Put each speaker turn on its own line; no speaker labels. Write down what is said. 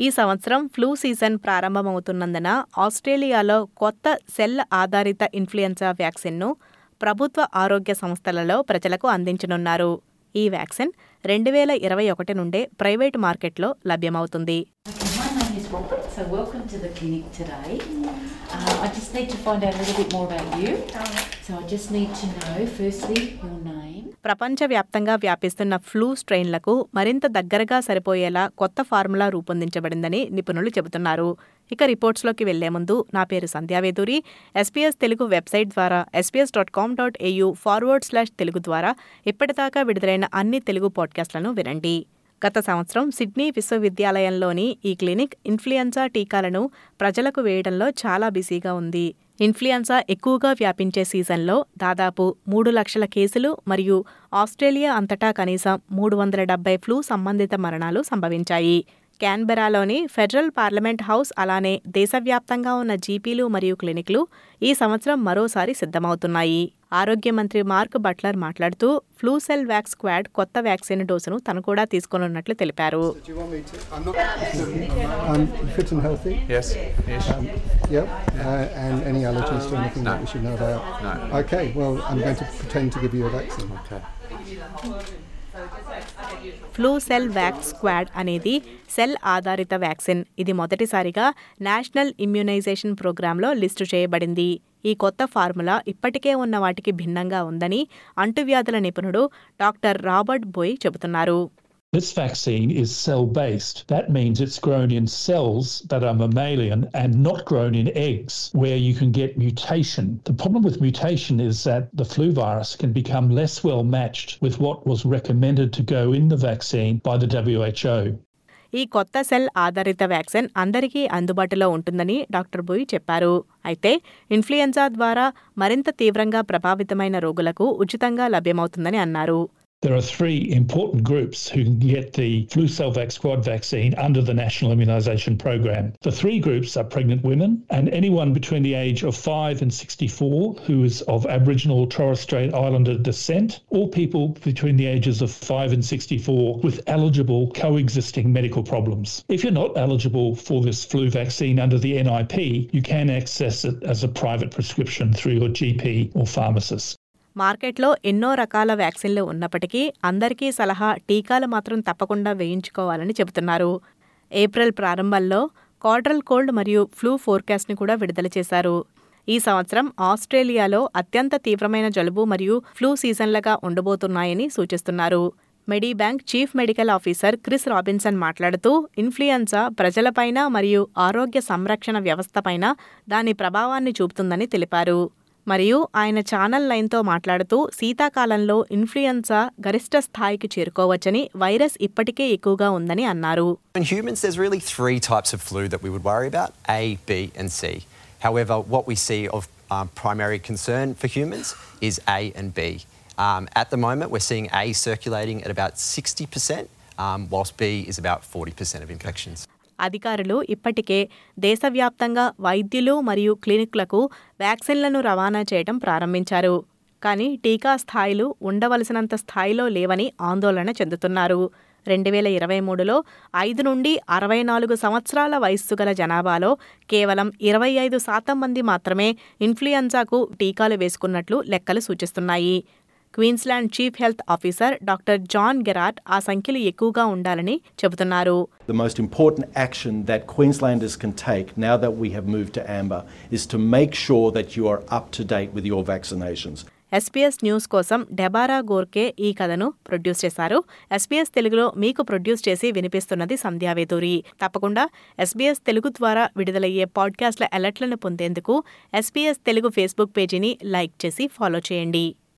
ఈ సంవత్సరం flu season ప్రారంభమవుతున్నందున ఆస్ట్రేలియాలో కొత్త సెల్ ఆధారిత ఇన్ఫ్లుయెన్జా వ్యాక్సిన్ను ప్రభుత్వ ఆరోగ్య సంస్థలలో ప్రజలకు అందించనున్నారు. ఈ వ్యాక్సిన్ 2021 నుండే ప్రైవేటు మార్కెట్లో లభ్యమవుతుంది.
So welcome to the clinic today. I just need to find out a little bit more about you. So I just need to know firstly your name.
ప్రపంచవ్యాప్తంగా వ్యాపిస్తున్న ఫ్లూ స్ట్రెయిన్లకు మరింత దగ్గరగా సరిపోయేలా కొత్త ఫార్ములా రూపొందించబడిందని నిపుణులు చెబుతున్నారు. ఇక రిపోర్ట్స్లోకి వెళ్లే ముందు నా పేరు సంధ్యావేదూరి. SBS తెలుగు వెబ్సైట్ ద్వారా sbs.com.au/తెలుగు ద్వారా ఇప్పటిదాకా విడుదలైన అన్ని తెలుగు పాడ్కాస్ట్లను వినండి. గత సంవత్సరం సిడ్నీ విశ్వవిద్యాలయంలోని ఈ క్లినిక్ ఇన్ఫ్లుయెన్జా టీకాలను ప్రజలకు వేయడంలో చాలా బిజీగా ఉంది. ఇన్ఫ్లుయెన్జా ఎక్కువగా వ్యాపించే సీజన్లో దాదాపు 3 లక్షల కేసులు మరియు ఆస్ట్రేలియా అంతటా కనీసం 370 ఫ్లూ సంబంధిత మరణాలు సంభవించాయి. క్యాన్బెరాలోని ఫెడరల్ పార్లమెంట్ హౌస్ అలానే దేశవ్యాప్తంగా ఉన్న జీపీలు మరియు క్లినిక్లు ఈ సంవత్సరం మరోసారి సిద్ధమవుతున్నాయి. ఆరోగ్య మంత్రి మార్క్ బట్లర్ మాట్లాడుతూ ఫ్లూ సెల్ వ్యాక్స్ స్క్వాడ్ కొత్త వ్యాక్సిన్ డోసును తను కూడా తీసుకోనున్నట్లు తెలిపారు. ఫ్లూ సెల్ వ్యాక్స్ స్క్వాడ్ అనేది సెల్ ఆధారిత వ్యాక్సిన్. ఇది మొదటిసారిగా నేషనల్ ఇమ్యునైజేషన్ ప్రోగ్రాంలో లిస్టు చేయబడింది. ఈ కొత్త ఫార్ములా ఇప్పటికే ఉన్న వాటికి భిన్నంగా ఉందని అంటువ్యాధుల నిపుణుడు డాక్టర్ రాబర్ట్ బోయ్ చెబుతున్నారు.
This vaccine is cell-based. That means it's grown in cells that are mammalian and not grown in eggs, where you can get mutation. The problem with mutation is that the flu virus can become less well matched with what was recommended to go in the vaccine by the WHO.
ఈ కొత్త cell ఆధారిత vaccine అందరికీ అందుబాటులో ఉంటుందని doctor బోయ్ చెప్పారు. అయితే influenza ద్వారా మరింత తీవ్రంగా ప్రభావితమైన రోగులకు ఉచితంగా లభ్యమవుతుందని అన్నారు.
There are 3 important groups who can get the flu cell squad vaccine under the National Immunisation Program. The 3 groups are pregnant women and anyone between the age of 5 and 64 who is of Aboriginal Torres Strait Islander descent, or people between the ages of 5 and 64 with eligible coexisting medical problems. If you're not eligible for this flu vaccine under the NIP, you can access it as a private prescription through your GP or pharmacist.
మార్కెట్లో ఎన్నో రకాల వ్యాక్సిన్లు ఉన్నప్పటికీ అందరికీ సలహా టీకాలు మాత్రం తప్పకుండా వేయించుకోవాలని చెబుతున్నారు. ఏప్రిల్ ప్రారంభంలో క్వార్టరల్ కోల్డ్ మరియు ఫ్లూ ఫోర్కాస్ట్ని కూడా విడుదల చేశారు. ఈ సంవత్సరం ఆస్ట్రేలియాలో అత్యంత తీవ్రమైన జలుబు మరియు ఫ్లూ సీజన్లుగా ఉండబోతున్నాయని సూచిస్తున్నారు. Medibank chief medical officer Chris Robinson మాట్లాడుతూ ఇన్ఫ్లుయెన్జా ప్రజలపైన మరియు ఆరోగ్య సంరక్షణ వ్యవస్థపైన దాని ప్రభావాన్ని చూపుతుందని తెలిపారు. మరియు ఆయన ఛానల్ 9తో మాట్లాడుతూ శీతాకాలంలో ఇన్ఫ్లుయెన్జా గరిష్ట స్థాయికి చేరుకోవచ్చని వైరస్ ఇప్పటికే ఎక్కువగా ఉందని అన్నారు.
In humans there's really 3 types of flu that we would worry about: A, B and C. However, what we see of primary concern for humans is A and B. At the moment we're seeing A circulating at about 60%, whilst B is about 40% of infections.
అధికారులు ఇప్పటికే దేశవ్యాప్తంగా వైద్యులు మరియు క్లినిక్లకు వ్యాక్సిన్లను రవాణా చేయడం ప్రారంభించారు. కానీ టీకా స్థాయిలు ఉండవలసినంత స్థాయిలో లేవని ఆందోళన చెందుతున్నారు. 2023లో 5 నుండి 64 సంవత్సరాల వయస్సు గల జనాభాలో కేవలం 25% మంది మాత్రమే ఇన్ఫ్లుయెన్జాకు టీకాలు వేసుకున్నట్లు లెక్కలు సూచిస్తున్నాయి. Queensland chief health officer doctor John Gerrard ఆ సంఖ్యలు ఎక్కువగా ఉండాలని చెబుతున్నారు.
The most important action that Queenslanders can take now that we have moved to amber is to make sure that you are up to date with your vaccinations.
SBS news కోసం Deborah గోర్కే ఈ కథను produce చేశారు. SBS తెలుగులో మీకు produce చేసి వినిపిస్తున్నది సంధ్యావేదూరి. తప్పకుండా SBS Telugu ద్వారా విడుదలయ్యే పాడ్కాస్ట్ల అలర్ట్లను పొందేందుకు SBS తెలుగు ఫేస్బుక్ పేజీని లైక్ చేసి ఫాలో చేయండి.